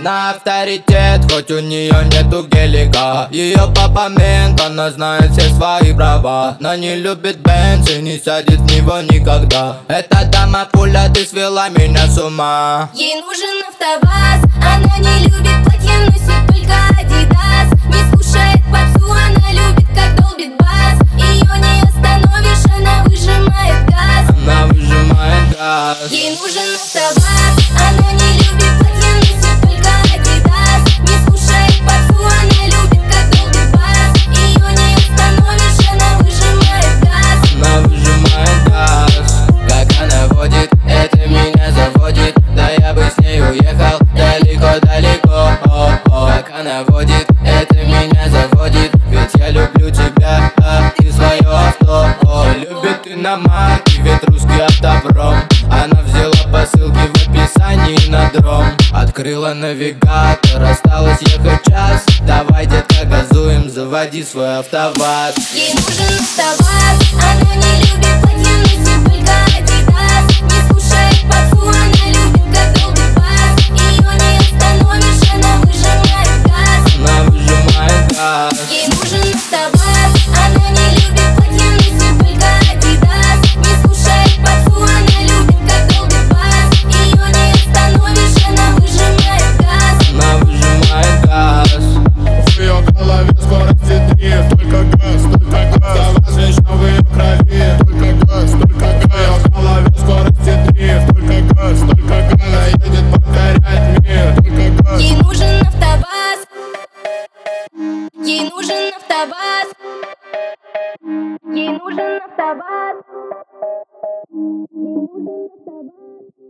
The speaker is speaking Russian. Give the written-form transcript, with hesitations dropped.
Она авторитет, хоть у нее нету гелика. Ее папа мент, она знает все свои права. Но не любит Бенц и не сядет в него никогда. Эта дама пуля, ты свела меня с ума. Ей нужен АвтоВАЗ. Она не любит платье, носит только Адидас. Не слушает попсу, она любит, как долбит бас. Ее не остановишь, она выжимает газ. Она выжимает газ. Ей нужен АвтоВАЗ. Она не любит платье, носит только Адидас. Не слушает попсу, она любит, как долбит бас. Ее не остановишь, она выжимает газ. Она выжимает газ. Как она водит, это меня заводит. Да я бы с ней уехал далеко-далеко. Как она водит, это меня заводит. Ведь я люблю тебя, и свое авто. Любит иномарки, ведь русский автопром. Она взяла посылки в описании на дром. Открыла навигатор, осталось ехать час. Давай, детка, газуем, заводи свой АвтоВАЗ. Ей нужен АвтоВАЗ. Она не любит платье, носит только Адидас. Не слушает попсу, она любит, как долбит бас. Ее не остановишь, она выжимает газ. Она выжимает газ. Ей нужен АвтоВАЗ. Она не любит платье, носит только Адидас. Не слушает попсу, она любит, как долбит бас. Ее не остановишь, она выжимает газ. Она выжимает газ. В ее голове скорости дрифт. Только газ, АвтоВАЗ вечно в ее крови. Только газ, в ее голове скорости дрифт. Только газ, она едет покорять мир. Только газ. Ей нужен АвтоВАЗ. Ей нужен АвтоВАЗ. Ей нужен АвтоВАЗ. Ей нужен АвтоВАЗ.